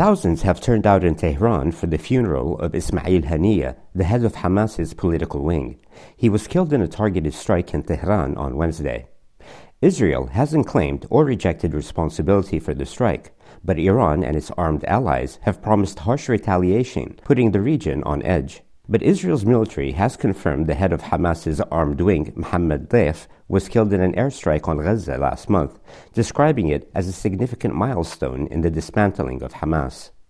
Thousands have turned out in Tehran for the funeral of Ismail Haniyeh, the head of Hamas's political wing. He was killed in a targeted strike in Tehran on Wednesday. Israel hasn't claimed or rejected responsibility for the strike, but Iran and its armed allies have promised harsh retaliation, putting the region on edge. But Israel's military has confirmed the head of Hamas's armed wing, Mohammad Deif, was killed in an airstrike on Gaza last month, describing it as a significant milestone in the dismantling of Hamas.